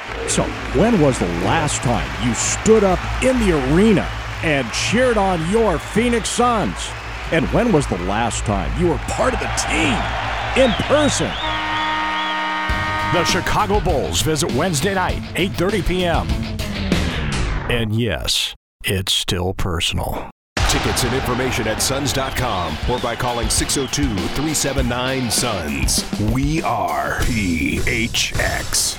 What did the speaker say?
So, when was the last time you stood up in the arena and cheered on your Phoenix Suns? And when was the last time you were part of the team in person? The Chicago Bulls visit Wednesday night, 8:30 p.m. And yes, it's still personal. Tickets and information at Suns.com or by calling 602-379-SUNS. We are PHX.